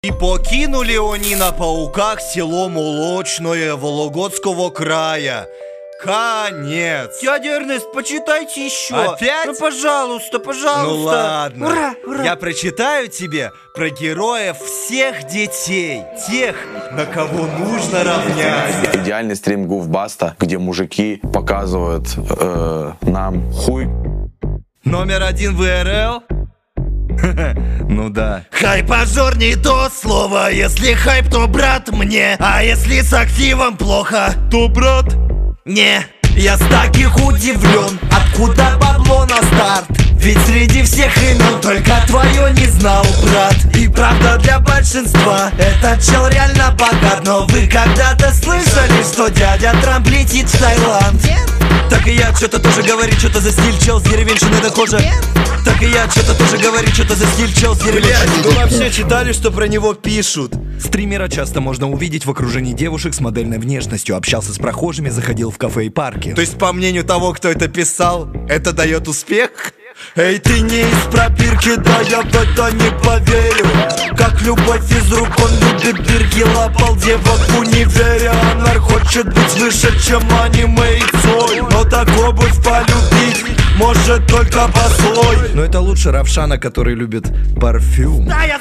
И покинули они на пауках село Молочное Вологодского края. Конец. Дядя Эрнест, почитайте еще. Опять? Ну, пожалуйста, пожалуйста. Ну ладно. Ура, ура. Я прочитаю тебе про героев всех детей. Тех, на кого нужно равнять. Идеальный стрим Гуф Баста, где мужики показывают нам хуй. Номер 1 ВРЛ. Ну да. Хайп-ажор не то слово. Если хайп, то брат мне. А если с активом плохо, То, брат, не. Я с таких удивлен. Откуда бабло на старт? Ведь среди всех имен только твое не знал, брат. И правда для большинства этот чел реально богат. Но вы когда-то слышали, что дядя Трамп летит в Таиланд? Так и я что-то тоже говорит, что-то за стиль чел с деревенщины дохоже. Так и я что-то тоже говорит, что-то за стиль чел с деревенщины. вы вообще читали, что про него пишут? Стримера часто можно увидеть в окружении девушек с модельной внешностью. Общался с прохожими, заходил в кафе и парки. То есть, по мнению того, кто это писал, это дает успех? Эй, ты не из пробирки, да я в это не поверю. Как любовь из рук, он любит бирки. Лапал девок в универе. Анар хочет быть выше, чем аниме и Цой. Но так обувь полюбить может только босой. Но это лучше Равшана, который любит парфюм. Стая.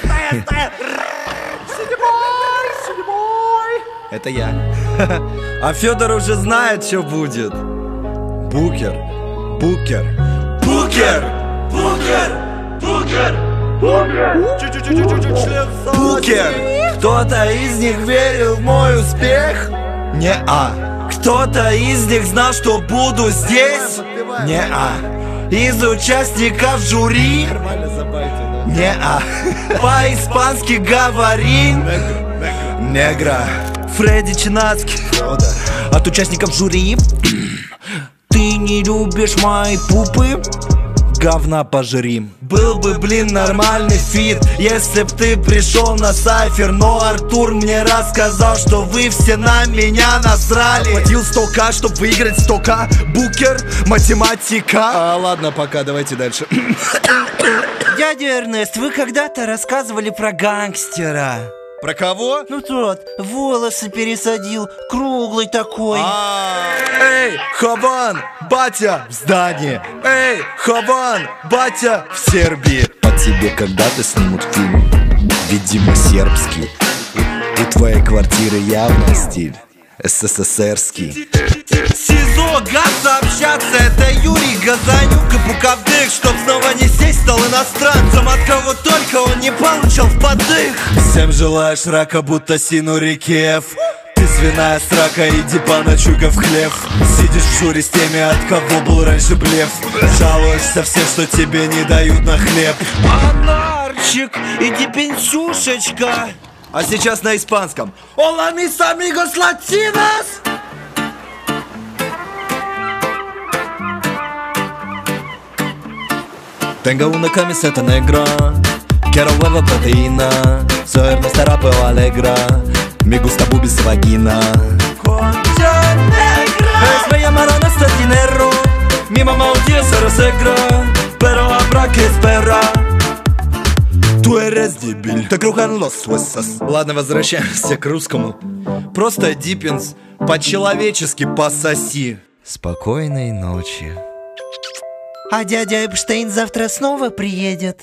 Это я. А Федор уже знает, что будет. Букер. Букер. Кто-то из них верил в мой успех? Не-а. Кто-то из них знал, что буду здесь? Не-а. Из участников жюри? Не-а. По-испански говори. Негра. Фредди Чинацкий. От участников жюри. Ты не любишь мои пупы? Говна пожри. Был бы, блин, нормальный фит, если б ты пришел на сайфер. Но Артур мне рассказал, что вы все на меня насрали. Платил 100к, чтоб выиграть 100к. Букер, математика. Ладно, пока, давайте дальше. Дядя Эрнест, вы когда-то рассказывали про гангстера. Про кого? Ну тот, волосы пересадил, круглый такой. Эй, Хаван, батя в здании. Эй, Хаван, батя в Сербии. По тебе когда-то снимут фильм, видимо, сербский. У твоей квартиры явно стиль СССРский. СИЗО, гад сообщаться, это Юрий Газанюк и Буковдых. Чтоб снова не сесть, стал иностранцем, от кого только он не получил в подых. Всем желаешь рака, будто Синурикев. Ты свиная срака, иди поночуй-ка в хлев. Сидишь в жюри с теми, от кого был раньше блеф. Жалуешься всем, что тебе не дают на хлеб. Анарчик, иди пенсюшечка. А сейчас на испанском. Hola mis amigos latinos. Tengo una camiseta negra, quiero huevo proteína. Soy Ernesto Rapeo Alegra, me gusta boobies y vagina. Concha negra. Me llamaron este dinero, mi mamá un día se resegra, pero habrá que esperar. Tú eres дебиль, te crujan los huesos. Ладно, возвращаемся к русскому. Просто Диппинс, по-человечески пососи. Спокойной ночи. А дядя Эпштейн завтра снова приедет.